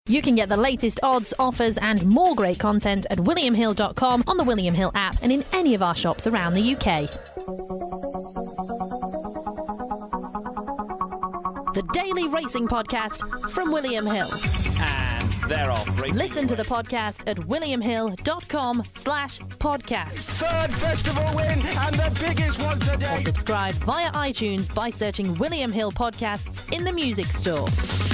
You can get the latest odds, offers and more great content at williamhill.com, on the William Hill app and in any of our shops around the UK. The Daily Racing Podcast from William Hill. And they're off. Listen to the podcast at williamhill.com/podcast. Third festival win and the biggest one today. Or subscribe via iTunes by searching William Hill Podcasts in the music store.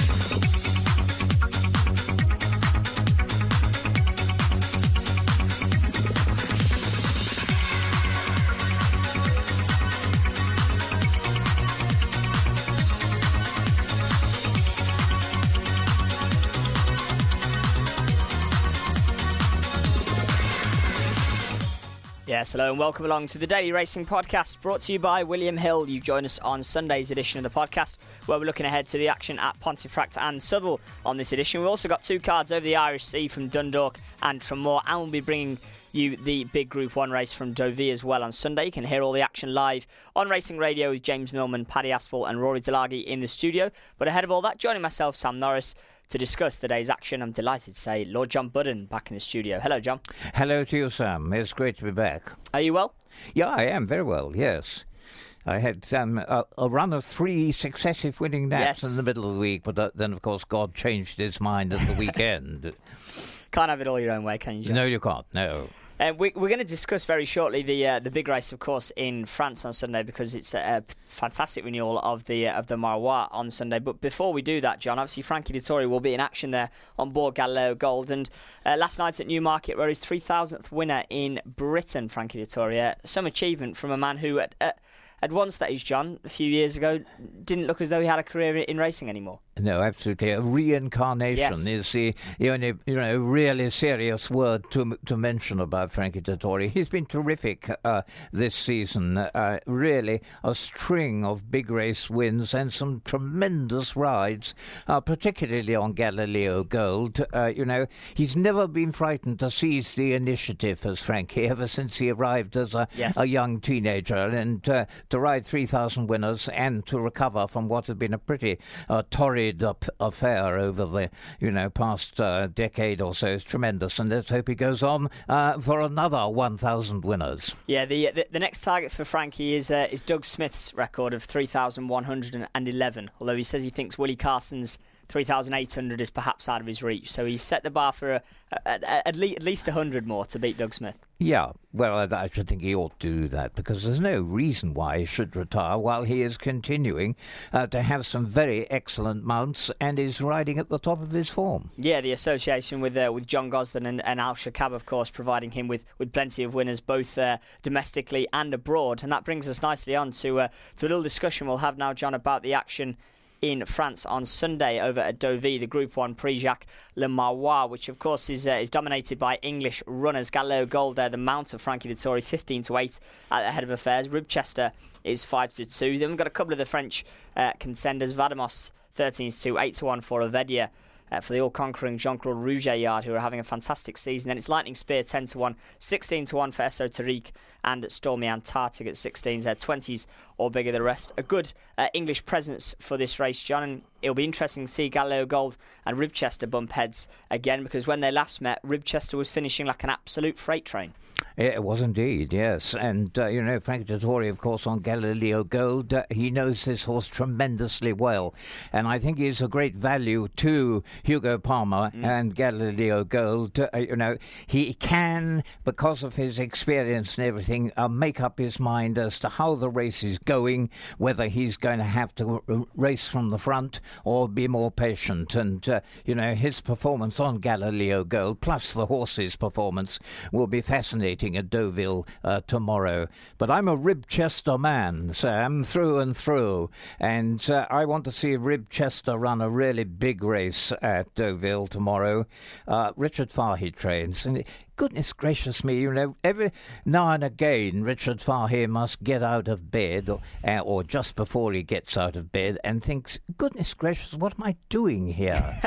Yes, hello and welcome along to the Daily Racing Podcast, brought to you by William Hill. You join us on Sunday's edition of the podcast, where we're looking ahead to the action at Pontefract and Southwell on this edition. We've also got two cards over the Irish Sea from Dundalk and Tramore, and we'll be bringing you the big Group 1 race from Deauville as well on Sunday. You can hear all the action live on Racing Radio with James Millman, Paddy Aspel and Rory Delaghi in the studio. But ahead of all that, joining myself, Sam Norris, to discuss today's action, I'm delighted to say Lord John Budden back in the studio. Hello, John. Hello to you, Sam. It's great to be back. Are you well? Yeah, I am very well, yes. I had a run of 3 successive winning naps in the middle of the week, but then, of course, God changed his mind at the weekend. Can't have it all your own way, can you, John? No, you can't, no. We're going to discuss very shortly the big race, of course, in France on Sunday, because it's a fantastic renewal of the Marois on Sunday. But before we do that, John, obviously Frankie Dettori will be in action there on board Galileo Gold. And last night at Newmarket, where his 3,000th winner in Britain, Frankie Dettori, some achievement from a man who at one stage, John, a few years ago, didn't look as though he had a career in racing anymore. No, absolutely. A reincarnation is the only really serious word to mention about Frankie Dettori. He's been terrific this season. Really a string of big race wins and some tremendous rides, particularly on Galileo Gold. He's never been frightened to seize the initiative as Frankie ever since he arrived as a young teenager, and to ride 3,000 winners and to recover from what had been a pretty torrid affair over the past decade or so is tremendous, and let's hope he goes on for another 1,000 winners. Yeah, the next target for Frankie is Doug Smith's record of 3,111, although he says he thinks Willie Carson's 3,800 is perhaps out of his reach. So he's set the bar for at least 100 more to beat Doug Smith. Yeah, well, I should think he ought to do that, because there's no reason why he should retire while he is continuing to have some very excellent mounts and is riding at the top of his form. Yeah, the association with John Gosden and Al Shakab, of course, providing him with plenty of winners both domestically and abroad. And that brings us nicely on to a little discussion we'll have now, John, about the action in France on Sunday over at Deauville, the Group 1 Prix Jacques Le Marois, which of course is dominated by English runners. Galileo Gold there, the mount of Frankie Dettori, 15-8 at the head of affairs. Ribchester is 5-2. Then we've got a couple of the French contenders. Vademos 13-2, 8-1 for Ovedia. For the all-conquering Jean-Claude Rougeillard, who are having a fantastic season. Then it's Lightning Spear 10-1, 16-1 for Esoterique, and Stormy Antarctic at 16s. They're 20s or bigger the rest. A good English presence for this race, John, and it'll be interesting to see Galileo Gold and Ribchester bump heads again, because when they last met, Ribchester was finishing like an absolute freight train. It was indeed, yes. And, Frankie Dettori, of course, on Galileo Gold, he knows this horse tremendously well. And I think he's a great value to Hugo Palmer and Galileo Gold. He can, because of his experience and everything, make up his mind as to how the race is going, whether he's going to have to race from the front or be more patient. And, his performance on Galileo Gold, plus the horse's performance, will be fascinating at Deauville tomorrow. But I'm a Ribchester man, Sam, through and through. And I want to see Ribchester run a really big race at Deauville tomorrow. Richard Fahey trains. And goodness gracious me, every now and again Richard Fahey must get out of bed or just before he gets out of bed and thinks, goodness gracious, what am I doing here?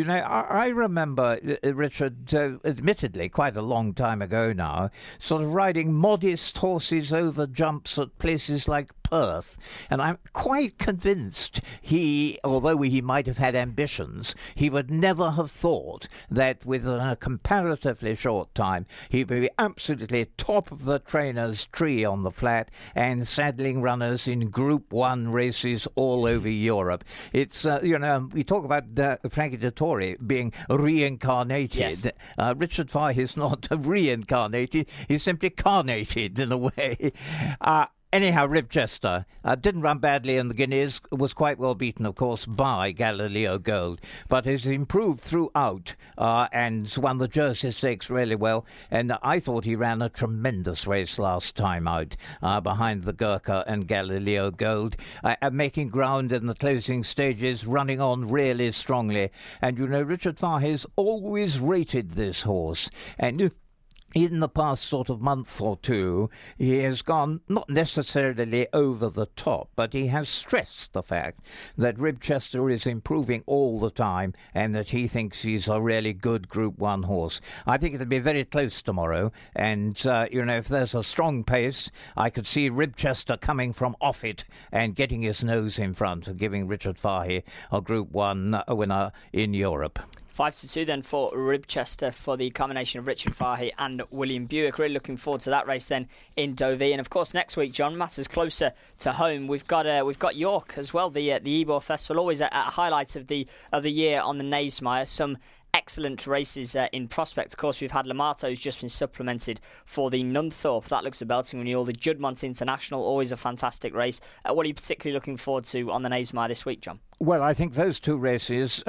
I remember Richard, admittedly quite a long time ago now, sort of riding modest horses over jumps at places like Perth. And I'm quite convinced although he might have had ambitions, he would never have thought that within a comparatively short time he would be absolutely top of the trainer's tree on the flat and saddling runners in Group 1 races all over Europe. It's, we talk about Frankie Dettori being reincarnated. Yes. Richard Fahey is not reincarnated, he's simply carnated in a way. Anyhow, Ribchester didn't run badly in the Guineas, was quite well beaten, of course, by Galileo Gold, but has improved throughout and won the Jersey Stakes really well. And I thought he ran a tremendous race last time out behind the Gurkha and Galileo Gold, making ground in the closing stages, running on really strongly. And, Richard Fahey's always rated this horse. And in the past sort of month or two, he has gone not necessarily over the top, but he has stressed the fact that Ribchester is improving all the time and that he thinks he's a really good Group 1 horse. I think it'll be very close tomorrow, and, if there's a strong pace, I could see Ribchester coming from off it and getting his nose in front and giving Richard Fahey a Group 1 winner in Europe. 5-2 then for Ribchester for the combination of Richard Fahey and William Buick. Really looking forward to that race then in Deauville. And of course next week, John, matters closer to home. We've got York as well, the Ebor Festival, always a highlight of the year on the Knavesmire. Some excellent races in prospect. Of course, we've had Lamato, who's just been supplemented for the Nunthorpe. That looks a belting renewal. The Juddmonte International, always a fantastic race. What are you particularly looking forward to on the Knavesmire this week, John? Well, I think those two races,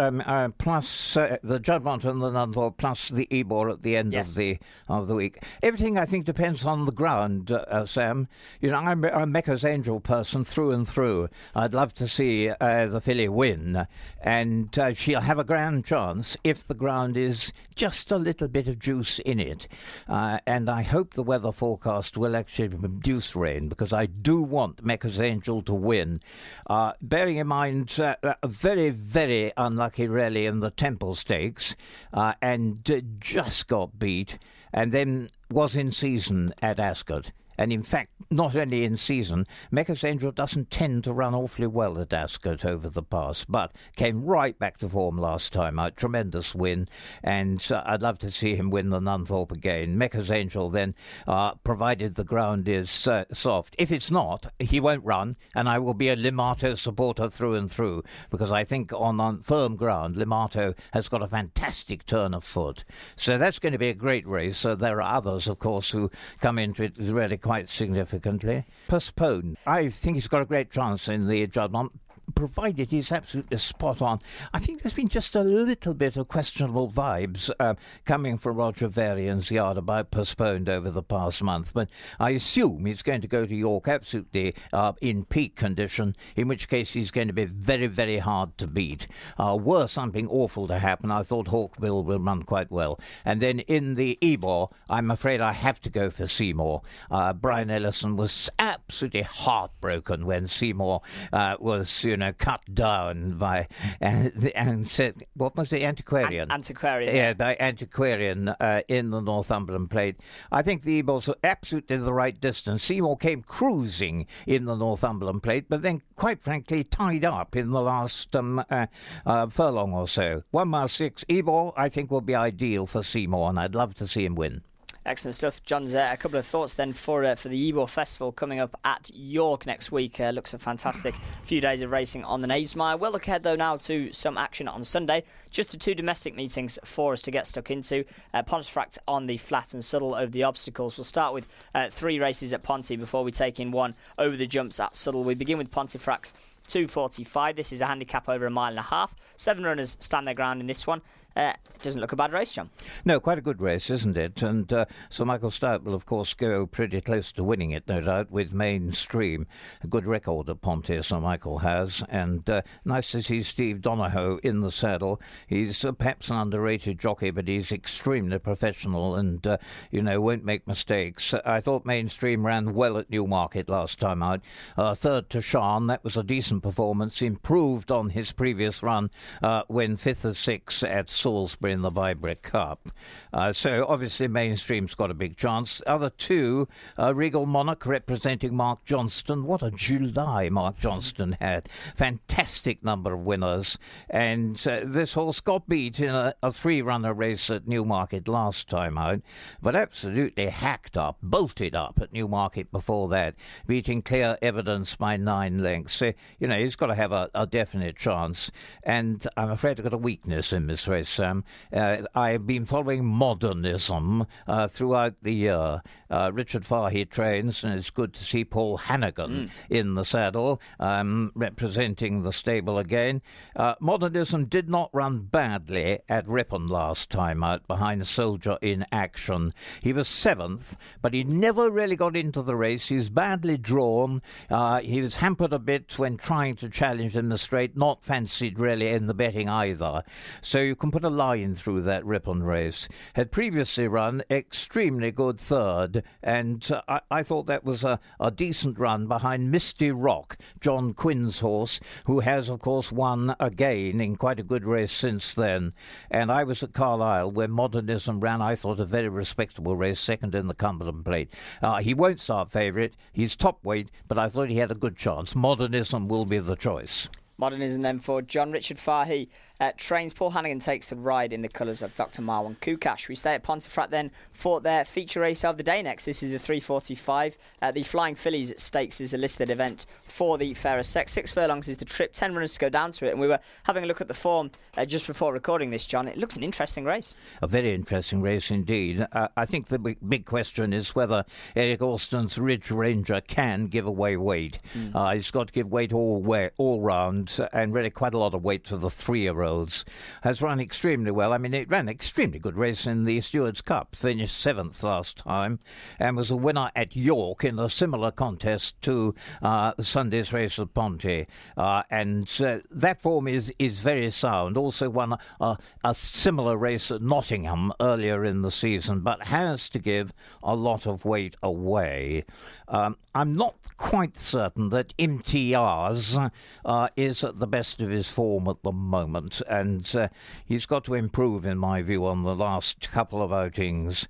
plus the Juddmonte and the Nunthorpe, plus the Ebor at the end of the week. Everything, I think, depends on the ground, Sam. I'm a Mecca's Angel person through and through. I'd love to see the filly win, and she'll have a grand chance if the ground is just a little bit of juice in it. And I hope the weather forecast will actually produce rain, because I do want Mecca's Angel to win. Bearing in mind a very, very unlucky rally in the Temple Stakes, and just got beat, and then was in season at Ascot. And in fact, not only in season, Mecca's Angel doesn't tend to run awfully well at Ascot over the pass, but came right back to form last time out. Tremendous win, and I'd love to see him win the Nunthorpe again. Mecca's Angel then, provided the ground is soft. If it's not, he won't run, and I will be a Limato supporter through and through, because I think on firm ground, Limato has got a fantastic turn of foot. So that's going to be a great race. There are others, of course, who come into it really quite significantly. Postpone. I think he's got a great chance in the Juddmonte, provided he's absolutely spot on. I think there's been just a little bit of questionable vibes coming from Roger Varian's yard about Postponed over the past month, but I assume he's going to go to York absolutely in peak condition, in which case he's going to be very, very hard to beat. Were something awful to happen, I thought Hawkbill will run quite well. And then in the Ebor, I'm afraid I have to go for Seymour. Brian Ellison was absolutely heartbroken when Seymour was cut down by and said, what was the Antiquarian? Antiquarian. Yeah, by Antiquarian in the Northumberland Plate. I think the Ebor's absolutely the right distance. Seymour came cruising in the Northumberland Plate, but then, quite frankly, tied up in the last furlong or so. 1 mile 6. Ebor, I think, will be ideal for Seymour, and I'd love to see him win. Excellent stuff. John's a couple of thoughts then for the Ebor Festival coming up at York next week. Looks a fantastic few days of racing on the Knavesmire. We'll look ahead though now to some action on Sunday. Just the 2 domestic meetings for us to get stuck into. Pontefract on the flat and Suddle over the obstacles. We'll start with 3 races at Ponty before we take in 1 over the jumps at Suddle. We begin with Pontefract's 2:45. This is a handicap over 1.5 miles. 7 runners stand their ground in this one. Doesn't look a bad race, John. No, quite a good race, isn't it? And Sir Michael Stout will, of course, go pretty close to winning it, no doubt, with Mainstream. A good record at Ponty, Sir Michael has. And nice to see Steve Donohoe in the saddle. He's perhaps an underrated jockey, but he's extremely professional and, won't make mistakes. I thought Mainstream ran well at Newmarket last time out. Third to Shan, that was a decent decent performance, improved on his previous run when 5th of 6 at Salisbury in the Vibrick Cup. So obviously Mainstream's got a big chance. Other two, Regal Monarch representing Mark Johnston. What a July Mark Johnston had. Fantastic number of winners. And this horse got beat in a three-runner race at Newmarket last time out, but absolutely hacked up, bolted up at Newmarket before that, beating Clear Evidence by 9 lengths. So, he's got to have a definite chance. And I'm afraid I've got a weakness in this race, Sam. I've been following Modernism throughout the year. Richard Fahey trains, and it's good to see Paul Hannigan in the saddle, representing the stable again. Modernism did not run badly at Ripon last time out behind Soldier in Action. He was 7th, but he never really got into the race. He was badly drawn. He was hampered a bit when trying to challenge in the straight, not fancied really in the betting either. So you can put a line through that Ripon race. Had previously run extremely good 3rd, and I thought that was a decent run behind Misty Rock, John Quinn's horse, who has, of course, won again in quite a good race since then. And I was at Carlisle where Modernism ran, I thought, a very respectable race, 2nd in the Cumberland Plate. He won't start favourite. He's top weight, but I thought he had a good chance. Modernism will be the choice. Modernism then for John Richard Fahey. Trains. Paul Hannigan takes the ride in the colours of Dr. Marwan Kukash. We stay at Pontefract then for their feature race of the day next. This is the 3:45. The Flying Fillies Stakes is a listed event for the fairer sex. 6 furlongs is the trip, 10 runners to go down to it. And we were having a look at the form just before recording this, John. It looks an interesting race. A very interesting race indeed. I think the big question is whether Eric Alston's Ridge Ranger can give away weight. He's got to give weight all round, and really quite a lot of weight to the 3-year-olds. Has run extremely well. I mean, it ran an extremely good race in the Stewards Cup, finished 7th last time, and was a winner at York in a similar contest to Sunday's race at Ponty. And that form is very sound. Also won a similar race at Nottingham earlier in the season, but has to give a lot of weight away. I'm not quite certain that Imtiaz is at the best of his form at the moment, and he's got to improve, in my view, on the last couple of outings.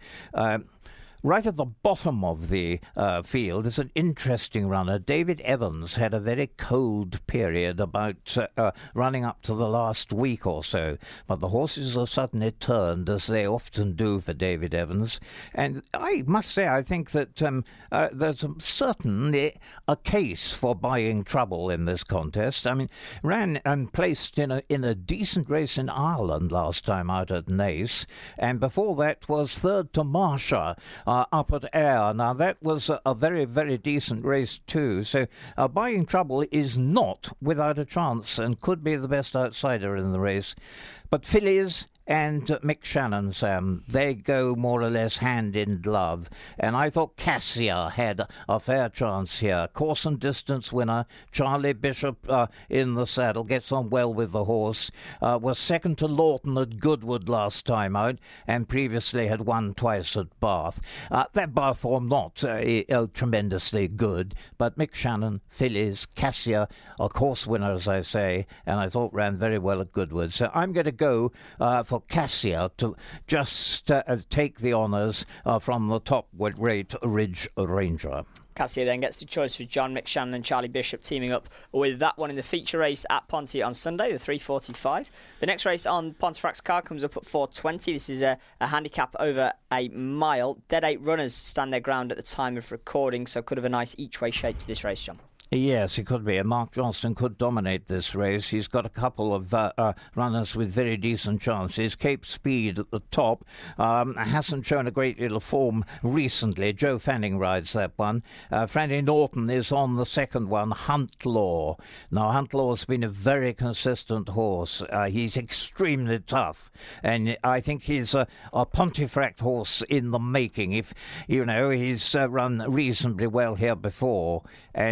Right at the bottom of the field is an interesting runner. David Evans had a very cold period about running up to the last week or so, but the horses have suddenly turned, as they often do for David Evans. And I must say, I think that there's certainly a case for buying trouble in this contest. I mean, ran and placed in a decent race in Ireland last time out at Naas, and before that was 3rd to Marsha, up at Ayr. Now, that was a very, very decent race too. So buying trouble is not without a chance and could be the best outsider in the race. But fillies and Mick Shannon, Sam, they go more or less hand in glove. And I thought Cassia had a fair chance here. Course and distance winner, Charlie Bishop in the saddle, gets on well with the horse. Was 2nd to Lawton at Goodwood last time out, and previously had won twice at Bath. That Bath form not tremendously good, but Mick Shannon, fillies, Cassia, a course winner, as I say, and I thought ran very well at Goodwood. So I'm going to go for Cassia to just take the honours from the top-rate Ridge Ranger. Cassia then gets the choice for John Mick Shannon and Charlie Bishop teaming up with that one in the feature race at Ponty on Sunday, the 3:45. The next race on Pontefract's card comes up at 4:20. This is a handicap over a mile. Dead 8 runners stand their ground at the time of recording, so could have a nice each-way shape to this race, John. Yes, it could be. And Mark Johnston could dominate this race. He's got a couple of runners with very decent chances. Cape Speed at the top hasn't shown a great deal of form recently. Joe Fanning rides that one. Franny Norton is on the second one, Hunt Law. Now, Hunt Law's been a very consistent horse. He's extremely tough. And I think he's a Pontefract horse in the making. If, he's run reasonably well here before. And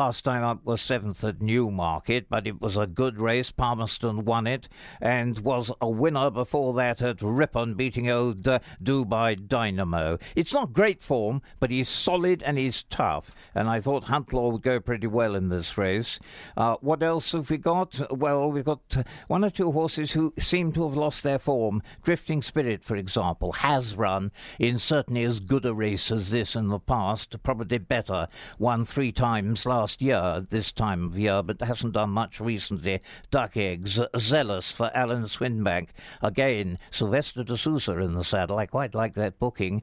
last time up was 7th at Newmarket, but it was a good race. Palmerston won it and was a winner before that at Ripon, beating old Dubai Dynamo. It's not great form, but he's solid and he's tough, and I thought Huntlaw would go pretty well in this race. What else have we got? Well, we've got one or two horses who seem to have lost their form. Drifting Spirit, for example, has run in certainly as good a race as this in the past, probably better. Won 3 times last year, this time of year, but hasn't done much recently. Duck Eggs, Zealous for Alan Swinbank. Again, Sylvester de Sousa in the saddle. I quite like that booking,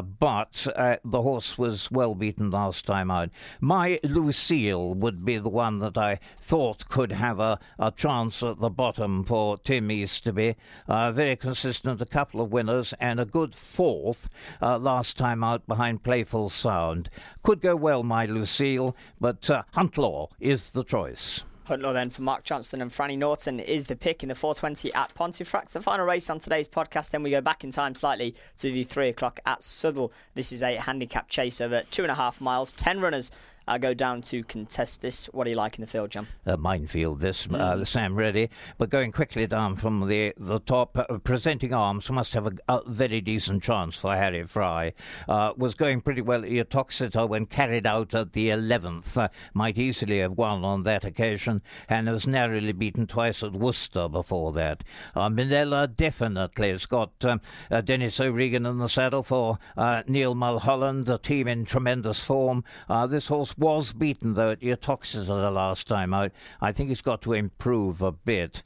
but the horse was well beaten last time out. My Lucille would be the one that I thought could have a chance at the bottom for Tim Easterby. Very consistent, a couple of winners, and a good 4th last time out behind Playful Sound. Could go well, my Lucille, but Huntlaw is the choice. Huntlaw then for Mark Johnston and Franny Norton is the pick in the 4:20 at Pontefract. The final race on today's podcast. Then we go back in time slightly to the 3 o'clock at Southwell. This is a handicap chase over 2.5 miles. 10 runners go down to contest this. What do you like in the field, John? Minefield, this, Sam Reddy. But going quickly down from the top, Presenting Arms must have a very decent chance for Harry Fry. Was going pretty well at Eotoxeter when carried out at the 11th. Might easily have won on that occasion, and was narrowly beaten twice at Worcester before that. Minella definitely has got Dennis O'Regan in the saddle for Neil Mulholland, a team in tremendous form. This horse was beaten, though, at Eotoxeter the last time out. I think he's got to improve a bit.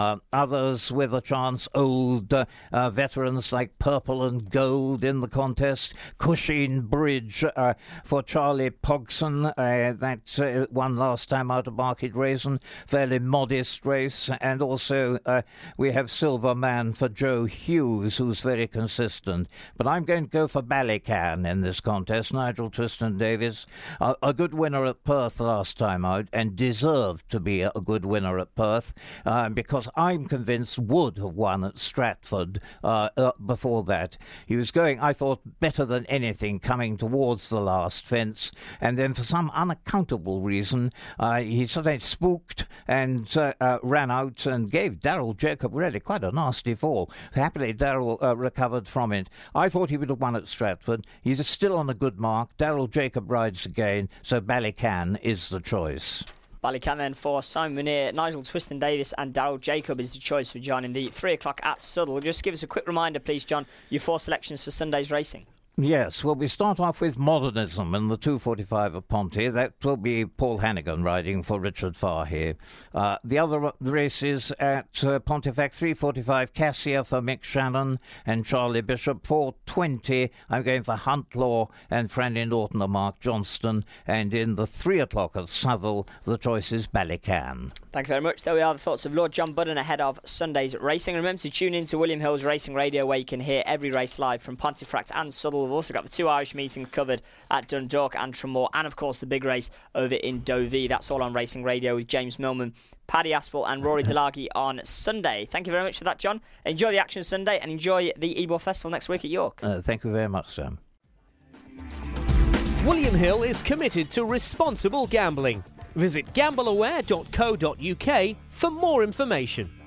Others with a chance, old veterans like Purple and Gold in the contest. Cushing Bridge for Charlie Pogson. That won last time out of Market Raisin. Fairly modest race. And also we have Silver Man for Joe Hughes, who's very consistent. But I'm going to go for Ballycan in this contest. Nigel Twiston-Davies. A good winner at Perth last time out, and deserved to be a good winner at Perth, because I'm convinced would have won at Stratford before that. He was going, I thought, better than anything coming towards the last fence, and then for some unaccountable reason he suddenly spooked and ran out and gave Daryl Jacob really quite a nasty fall. Happily Daryl recovered from it. I thought he would have won at Stratford. He's still on a good mark. Daryl Jacob rides again, so Ballycan is the choice. Ballycan then for Simon Muneer, Nigel Twiston-Davies and Daryl Jacob is the choice for John in the 3 o'clock at Southwell. Just give us a quick reminder, please, John, your 4 selections for Sunday's racing. Yes, well, we start off with Modernism in the 2:45 of Ponty. That will be Paul Hannigan riding for Richard Fahey. The other races at Pontefract, 3:45, Cassia for Mick Shannon and Charlie Bishop. 4:20, I'm going for Huntlaw and Franny Norton and Mark Johnston. And in the 3 o'clock at Southwell, the choice is Ballycan. Thank you very much. There we are, the thoughts of Lord John Budden ahead of Sunday's racing. Remember to tune in to William Hill's Racing Radio, where you can hear every race live from Pontefract and Southwell. We've also got the 2 Irish meetings covered at Dundalk and Tramore, and of course the big race over in Dovey. That's all on Racing Radio with James Millman, Paddy Aspel and Rory Delaghi on Sunday. Thank you very much for that, John. Enjoy the action Sunday and enjoy the Ebor Festival next week at York. Thank you very much, Sam. William Hill is committed to responsible gambling. Visit gambleaware.co.uk for more information.